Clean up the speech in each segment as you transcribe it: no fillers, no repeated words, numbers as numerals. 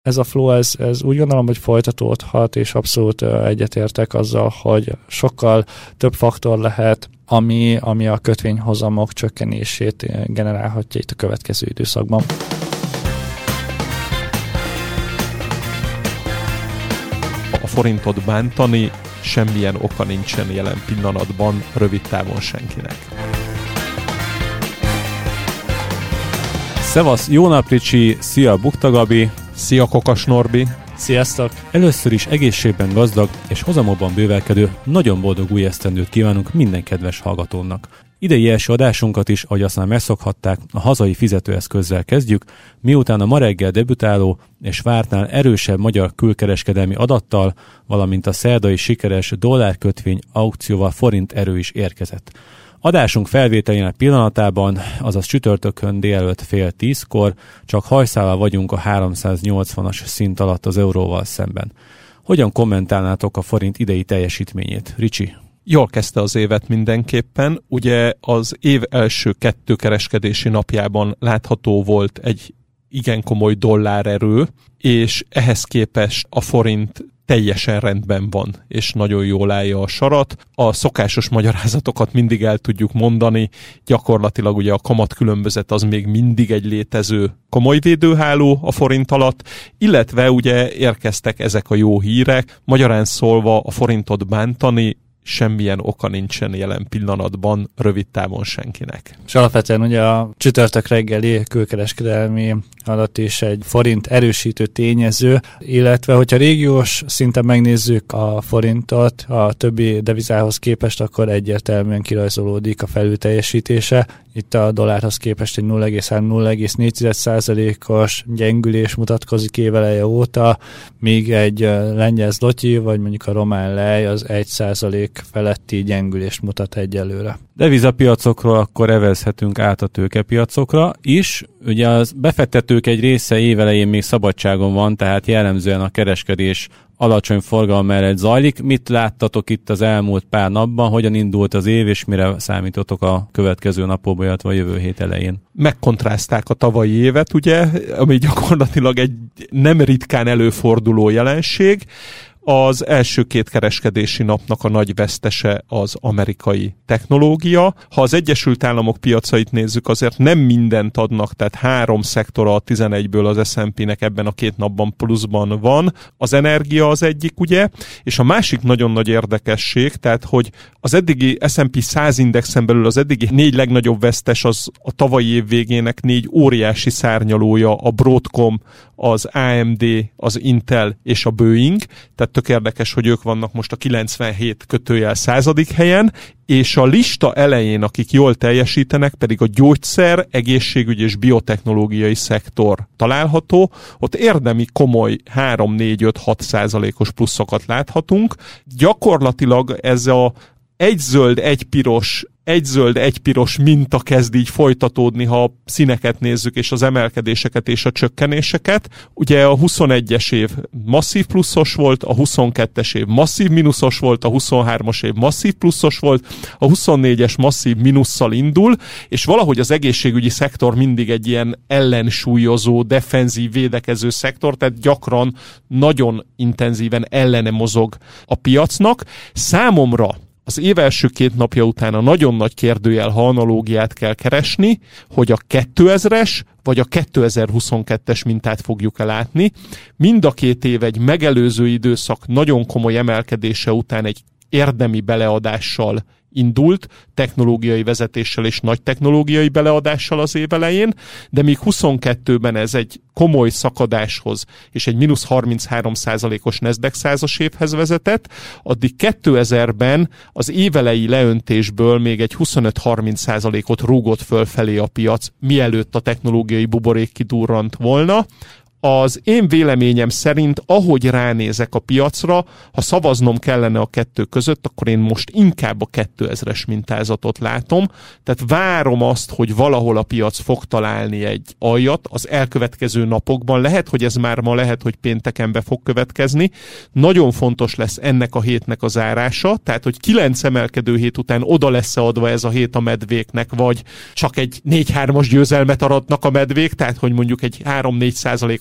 Ez a flow, ez úgy gondolom, hogy folytatódhat, és abszolút egyetértek azzal, hogy sokkal több faktor lehet, ami a kötvényhozamok csökkenését generálhatja itt a következő időszakban. A forintot bántani semmilyen oka nincsen jelen pillanatban, rövid távon senkinek. Szevasz, jó nap Ricsi, szia Bukta Gabi, szia Kokas Norbi. Sziasztok! Először is egészségben gazdag és hozamokban bővelkedő, nagyon boldog új esztendőt kívánunk minden kedves hallgatónak. Idei első adásunkat is, ahogy azt már megszokhatták, a hazai fizetőeszközzel kezdjük, miután a ma reggel debütáló és vártnál erősebb magyar külkereskedelmi adattal, valamint a szerdai sikeres dollárkötvény aukcióval forint erő is érkezett. Adásunk felvételének pillanatában, azaz csütörtökön délelőtt 9:30 csak hajszálval vagyunk a 380-as szint alatt az euróval szemben. Hogyan kommentálnátok a forint idei teljesítményét? Ricsi? Jól kezdte az évet mindenképpen. Ugye az év első 2 kereskedési napjában látható volt egy igen komoly dollárerő, és ehhez képest a forint teljesen rendben van, és nagyon jól állja a sarat. A szokásos magyarázatokat mindig el tudjuk mondani, gyakorlatilag ugye a kamatkülönbözet az még mindig egy létező komoly védőháló a forint alatt, illetve ugye érkeztek ezek a jó hírek, magyarán szólva a forintot bántani semmilyen oka nincsen jelen pillanatban, rövid távon senkinek. És alapvetően ugye a csütörtök reggeli külkereskedelmi adat is egy forint erősítő tényező, illetve hogyha régiós szinten megnézzük a forintot a többi devizához képest, akkor egyértelműen kirajzolódik a felülteljesítése. Itt a dollárhoz képest egy 0,3-0,4%-os gyengülés mutatkozik éveleje óta, míg egy lengyel zloty, vagy mondjuk a román lej az 1% feletti gyengülést mutat egyelőre. Devizapiacokról akkor evezhetünk át a tőkepiacokra is. Ugye az befektetők egy része évelején még szabadságon van, tehát jellemzően a kereskedés alacsony forgalom mellett zajlik. Mit láttatok itt az elmúlt pár napban? Hogyan indult az év, és mire számítotok a következő napokban, illetve a jövő hét elején? Megkontrasztálták a tavalyi évet, ugye, ami gyakorlatilag egy nem ritkán előforduló jelenség. Az első 2 kereskedési napnak a nagy vesztese az amerikai technológia. Ha az Egyesült Államok piacait nézzük, azért nem mindent adnak, tehát 3 szektora a 11-ből az S&P-nek ebben a 2 napban pluszban van. Az energia az egyik, ugye, és a másik nagyon nagy érdekesség, tehát hogy az eddigi S&P 100 indexen belül az eddigi 4 legnagyobb vesztes az a tavalyi év végének 4 óriási szárnyalója, a Broadcom, az AMD, az Intel és a Boeing, tehát tök érdekes, hogy ők vannak most a 97 helyen, és a lista elején, akik jól teljesítenek, pedig a gyógyszer, egészségügy és biotechnológiai szektor található, ott érdemi komoly 3-4-5-6%-os pluszokat láthatunk. Gyakorlatilag ez a egy zöld, egy piros minta kezd így folytatódni, ha a színeket nézzük, és az emelkedéseket és a csökkenéseket. Ugye a 21-es év masszív pluszos volt, a 22-es év masszív mínuszos volt, a 23-as év masszív pluszos volt, a 24-es masszív mínusszal indul, és valahogy az egészségügyi szektor mindig egy ilyen ellensúlyozó, defenzív, védekező szektor, tehát gyakran nagyon intenzíven ellene mozog a piacnak. Számomra az év első 2 napja után a nagyon nagy kérdőjel, ha analógiát kell keresni, hogy a 2000-es vagy a 2022-es mintát fogjuk látni. Mind a 2 év egy megelőző időszak nagyon komoly emelkedése után egy érdemi beleadással indult, technológiai vezetéssel és nagy technológiai beleadással az év elején, de míg 22-ben ez egy komoly szakadáshoz és egy mínusz 33%-os Nasdaq 100-as évhez vezetett, addig 2000-ben az évelei leöntésből még egy 25-30%-ot rúgott fölfelé a piac, mielőtt a technológiai buborék kidurrant volna. Az én véleményem szerint, ahogy ránézek a piacra, ha szavaznom kellene a 2 között, akkor én most inkább a 2000-es mintázatot látom. Tehát várom azt, hogy valahol a piac fog találni egy aljat az elkövetkező napokban. Lehet, hogy ez már ma, lehet, hogy pénteken be fog következni. Nagyon fontos lesz ennek a hétnek a zárása, tehát hogy 9 emelkedő hét után oda lesz adva ez a hét a medvéknek, vagy csak egy 4-3-as győzelmet aratnak a medvék, tehát hogy mondjuk egy 3-4%-os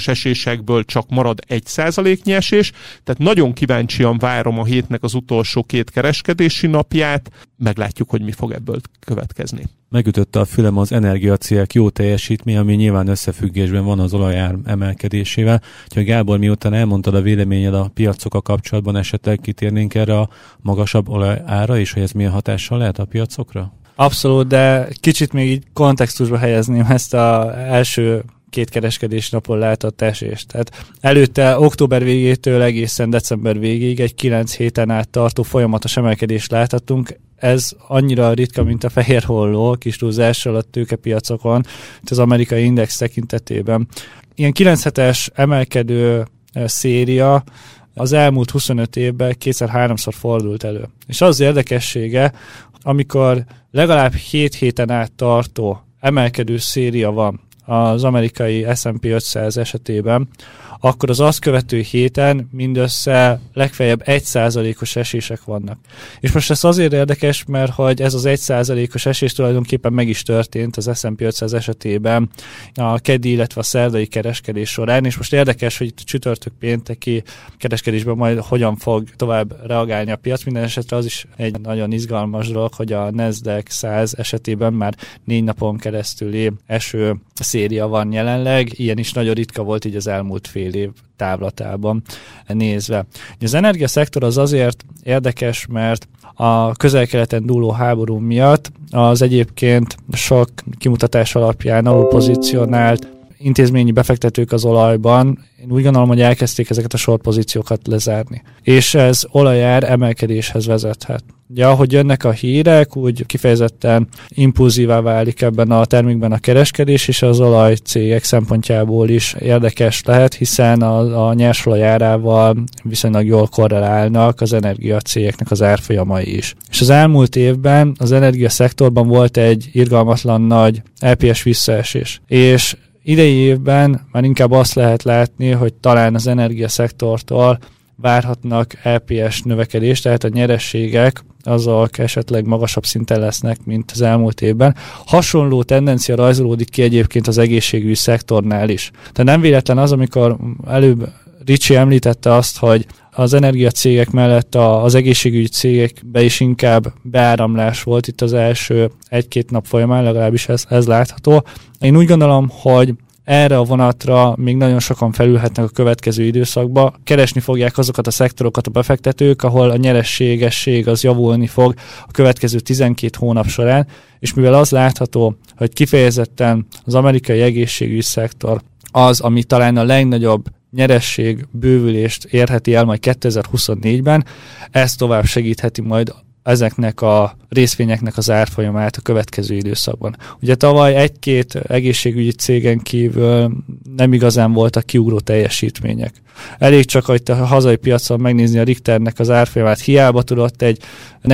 százalékos esésekből csak marad 1%-nyi esés, tehát nagyon kíváncsian várom a hétnek az utolsó 2 kereskedési napját, meglátjuk, hogy mi fog ebből következni. Megütötte a fülem az energiacégek jó teljesítmény, ami nyilván összefüggésben van az olajár emelkedésével. Úgyhogy Gábor, miután elmondtad a véleményed a piacokkal kapcsolatban, esetleg kitérnénk erre a magasabb olajára, és hogy ez milyen hatással lehet a piacokra? Abszolút, de kicsit még így kontextusba helyezném ezt az első 2 kereskedés napon látott esést. Tehát előtte október végétől egészen december végéig egy 9 héten át tartó folyamatos emelkedést láthatunk. Ez annyira ritka, mint a fehér holló, kis túlzással a tőkepiacokon, mint az amerikai index tekintetében. Ilyen 9 hetes emelkedő széria az elmúlt 25 évben 2-3-szor fordult elő. És az érdekessége, amikor legalább 7 héten át tartó emelkedő széria van az amerikai S&P 500 esetében, akkor az azt követő héten mindössze legfeljebb 1%-os esések vannak. És most ez azért érdekes, mert hogy ez az 1%-os esés tulajdonképpen meg is történt az S&P 500 esetében a keddi, illetve a szerdai kereskedés során, és most érdekes, hogy itt a csütörtök pénteki kereskedésben majd hogyan fog tovább reagálni a piac. Minden esetre az is egy nagyon izgalmas dolog, hogy a Nasdaq 100 esetében már 4 napon keresztüli eső széria van jelenleg, ilyen is nagyon ritka volt így az elmúlt fél év távlatában nézve. Az energiaszektor az azért érdekes, mert a közel-keleten dúló háború miatt az egyébként sok kimutatás alapján alulpozícionált intézményi befektetők az olajban, én úgy gondolom, hogy elkezdték ezeket a short pozíciókat lezárni. És ez olajár emelkedéshez vezethet. Ugye, ahogy jönnek a hírek, úgy kifejezetten impulzívá válik ebben a termékben a kereskedés, és az olajcégek szempontjából is érdekes lehet, hiszen a nyersolaj árával viszonylag jól korrelálnak az energiacégeknek az árfolyamai is. És az elmúlt évben az energiaszektorban volt egy irgalmatlan nagy LPS visszaesés. És idei évben már inkább azt lehet látni, hogy talán az energiaszektortól várhatnak LPS növekedést, tehát a nyerességek azok esetleg magasabb szinten lesznek, mint az elmúlt évben. Hasonló tendencia rajzolódik ki egyébként az egészségügyi szektornál is. Tehát nem véletlen az, amikor előbb Ricsi említette azt, hogy az energiacégek mellett az egészségügyi cégekbe is inkább beáramlás volt itt az első 1-2 nap folyamán, legalábbis ez látható. Én úgy gondolom, hogy erre a vonatra még nagyon sokan felülhetnek a következő időszakba. Keresni fogják azokat a szektorokat a befektetők, ahol a nyereségesség az javulni fog a következő 12 hónap során, és mivel az látható, hogy kifejezetten az amerikai egészségügyi szektor az, ami talán a legnagyobb nyeresség bővülést érheti el majd 2024-ben, ez tovább segítheti majd ezeknek a részvényeknek az árfolyamát a következő időszakban. Ugye tavaly 1-2 egészségügyi cégen kívül nem igazán voltak kiugró teljesítmények. Elég csak, hogy a hazai piacon megnézni a Richternek az árfolyamát, hiába tudott egy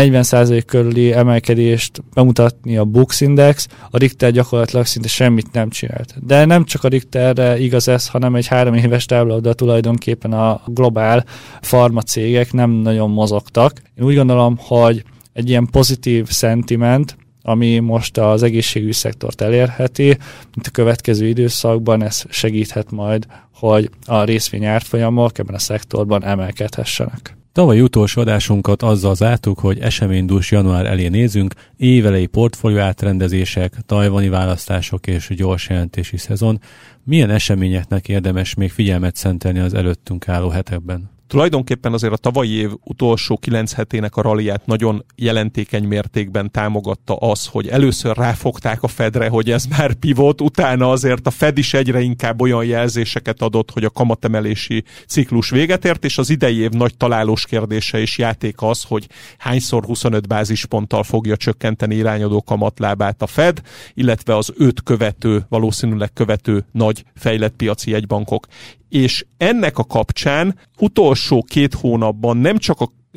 40% körüli emelkedést bemutatni a Bux Index, a Richter gyakorlatilag szinte semmit nem csinált. De nem csak a Richterre igaz ez, hanem egy 3 éves táblabda tulajdonképpen a globál farmacégek nem nagyon mozogtak. Én úgy gondolom, hogy egy ilyen pozitív szentiment, ami most az egészségügyi szektort elérheti, mint a következő időszakban, ez segíthet majd, hogy a részvény árfolyamok ebben a szektorban emelkedhessenek. Tavalyi utolsó adásunkat azzal zártuk, hogy eseménydús január elé nézünk, évelei portfólió átrendezések, tajvani választások és gyors jelentési szezon. Milyen eseményeknek érdemes még figyelmet szentelni az előttünk álló hetekben? Tulajdonképpen azért a tavalyi év utolsó 9 hetének a ralliát nagyon jelentékeny mértékben támogatta az, hogy először ráfogták a Fedre, hogy ez már pivot, utána azért a Fed is egyre inkább olyan jelzéseket adott, hogy a kamatemelési ciklus véget ért, és az idei év nagy találós kérdése és játéka az, hogy hányszor 25 bázisponttal fogja csökkenteni irányadó kamatlábát a Fed, illetve az 5 valószínűleg követő nagy fejlett piaci jegybankok. És ennek a kapcsán utolsó 2 hónapban nem csak a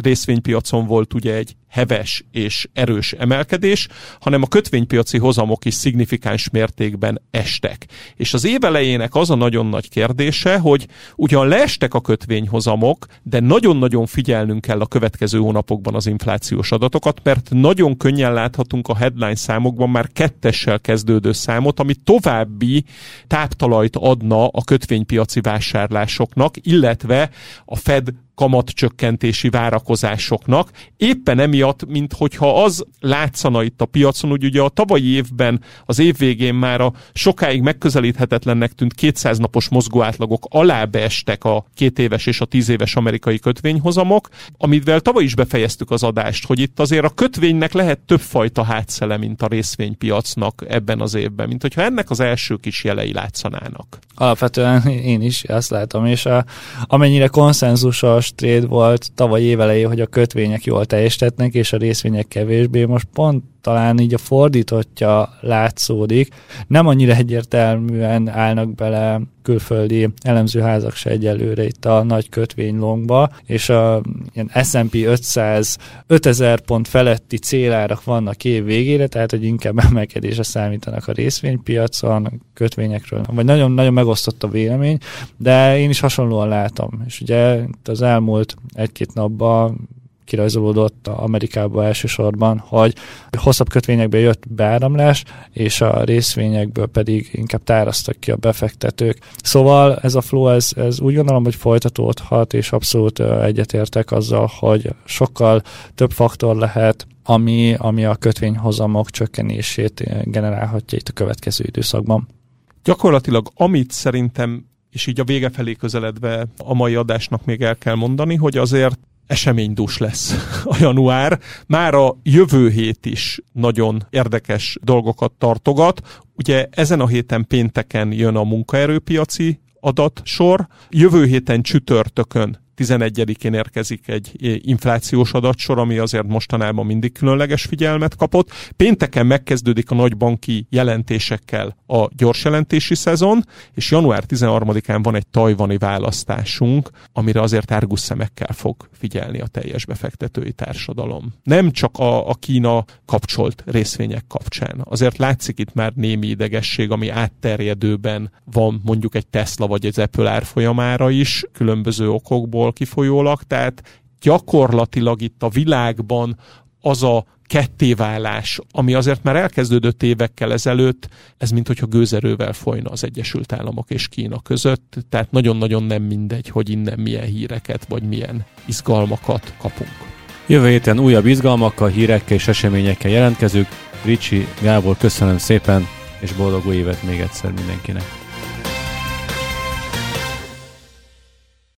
részvénypiacon volt ugye egy heves és erős emelkedés, hanem a kötvénypiaci hozamok is szignifikáns mértékben estek. És az év elejének az a nagyon nagy kérdése, hogy ugyan leestek a kötvényhozamok, de nagyon-nagyon figyelnünk kell a következő hónapokban az inflációs adatokat, mert nagyon könnyen láthatunk a headline számokban már 2-essel kezdődő számot, ami további táptalajt adna a kötvénypiaci vásárlásoknak, illetve a Fed kamatcsökkentési várakozásoknak. Éppen emiatt, minthogyha az látszana itt a piacon, hogy ugye a tavalyi évben, az év végén már a sokáig megközelíthetetlennek tűnt 200 napos mozgóátlagok alá beestek a 2 éves és a 10 éves amerikai kötvényhozamok, amivel tavaly is befejeztük az adást, hogy itt azért a kötvénynek lehet többfajta hátszele, mint a részvénypiacnak ebben az évben, mint hogyha ennek az első kis jelei látszanának. Alapvetően én is azt látom, és amennyire konszenzusos trade volt tavaly év elején, hogy a kötvények jól teljesítetnek, és a részvények kevésbé, most pont talán így a fordítottja látszódik. Nem annyira egyértelműen állnak bele külföldi elemzőházak se egyelőre itt a nagy kötvénylongba, és a ilyen S&P 500 5000 pont feletti célárak vannak év végére, tehát hogy inkább emelkedésre számítanak a részvénypiacon, a kötvényekről, vagy nagyon-nagyon megosztott a vélemény, de én is hasonlóan látom. És ugye itt az elmúlt 1-2 napban kirajzolódott Amerikában elsősorban, hogy hosszabb kötvényekből jött beáramlás, és a részvényekből pedig inkább tárasztak ki a befektetők. Szóval ez a flow, ez úgy gondolom, hogy folytatódhat, és abszolút egyetértek azzal, hogy sokkal több faktor lehet, ami a kötvényhozamok csökkenését generálhatja itt a következő időszakban. Gyakorlatilag amit szerintem, és így a vége felé közeledve a mai adásnak még el kell mondani, hogy azért eseménydús lesz a január. Már a jövő hét is nagyon érdekes dolgokat tartogat. Ugye ezen a héten pénteken jön a munkaerőpiaci adatsor, jövő héten csütörtökön 11-én érkezik egy inflációs adatsor, ami azért mostanában mindig különleges figyelmet kapott. Pénteken megkezdődik a nagybanki jelentésekkel a gyors jelentési szezon, és január 13-án van egy tajvani választásunk, amire azért árgus szemekkel fog figyelni a teljes befektetői társadalom. Nem csak a Kína kapcsolt részvények kapcsán. Azért látszik itt már némi idegesség, ami átterjedőben van mondjuk egy Tesla vagy egy Apple árfolyamára is, különböző okokból kifolyólag, tehát gyakorlatilag itt a világban az a kettéválás, ami azért már elkezdődött évekkel ezelőtt, ez minthogyha gőzerővel folyna az Egyesült Államok és Kína között, tehát nagyon-nagyon nem mindegy, hogy innen milyen híreket vagy milyen izgalmakat kapunk. Jövő héten újabb izgalmakkal, hírekkel és eseményekkel jelentkezünk. Ricsi, Gábor, köszönöm szépen, és boldog új évet még egyszer mindenkinek.